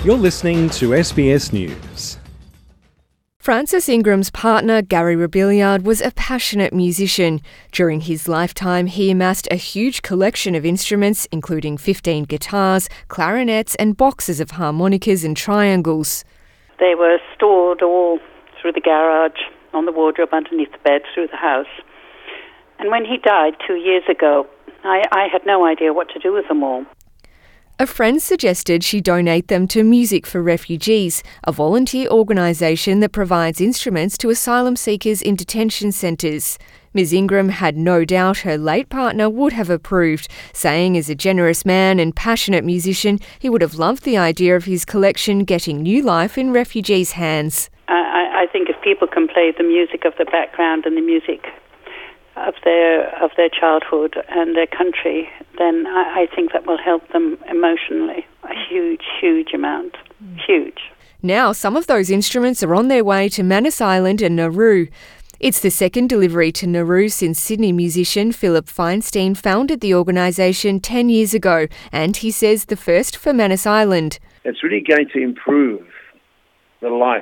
You're listening to SBS News. Francis Ingram's partner, Gary Robilliard, was a passionate musician. During his lifetime, he amassed a huge collection of instruments, including 15 guitars, clarinets and boxes of harmonicas and triangles. They were stored all through the garage, on the wardrobe, underneath the bed, through the house. And when he died 2 years ago, I had no idea what to do with them all. A friend suggested she donate them to Music for Refugees, a volunteer organisation that provides instruments to asylum seekers in detention centres. Ms Ingram had no doubt her late partner would have approved, saying as a generous man and passionate musician, he would have loved the idea of his collection getting new life in refugees' hands. I think if people can play the music of the background and the music of their childhood and their country, then I think that will help them emotionally a huge amount. Huge. Now some of those instruments are on their way to Manus Island and Nauru. It's the second delivery to Nauru since Sydney musician Philip Feinstein founded the organisation 10 years ago, and he says the first for Manus Island. It's really going to improve the life,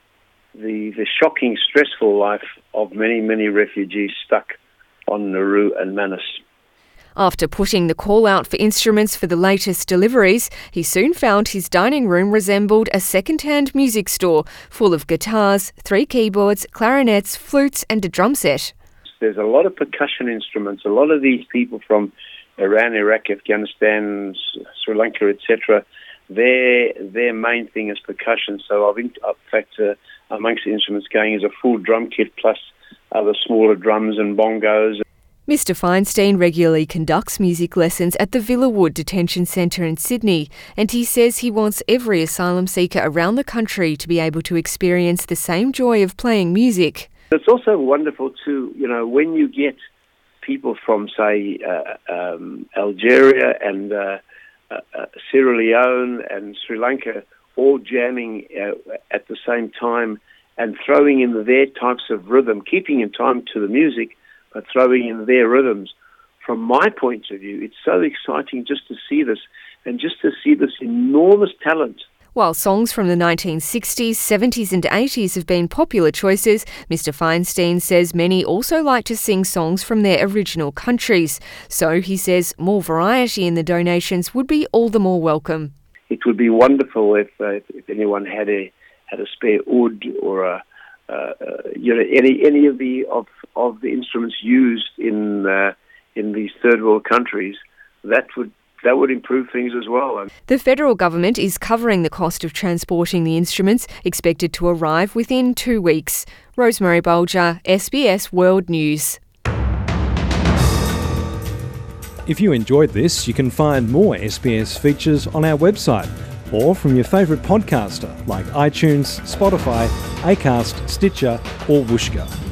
the shocking, stressful life of many refugees stuck on Nauru and Manus. After putting the call out for instruments for the latest deliveries, he soon found his dining room resembled a second-hand music store full of guitars, 3 keyboards, clarinets, flutes and a drum set. There's a lot of percussion instruments. A lot of these people from Iran, Iraq, Afghanistan, Sri Lanka, etc., their main thing is percussion. So in fact, amongst the instruments going is a full drum kit plus other smaller drums and bongos. Mr Feinstein regularly conducts music lessons at the Villawood Detention Centre in Sydney, and he says he wants every asylum seeker around the country to be able to experience the same joy of playing music. It's also wonderful to, when you get people from, say, Algeria and Sierra Leone and Sri Lanka all jamming at the same time and throwing in their types of rhythm, keeping in time to the music, but throwing in their rhythms. From my point of view, it's so exciting just to see this, and just to see this enormous talent. While songs from the 1960s, 70s and 80s have been popular choices, Mr Feinstein says many also like to sing songs from their original countries. So he says more variety in the donations would be all the more welcome. It would be wonderful if anyone had a spare oud or any of the instruments used in these third world countries. That would improve things as well. The federal government is covering the cost of transporting the instruments, expected to arrive within 2 weeks. Rosemary Bulger, SBS World News. If you enjoyed this, you can find more SBS features on our website or from your favourite podcaster like iTunes, Spotify, Acast, Stitcher or Whooshkaa.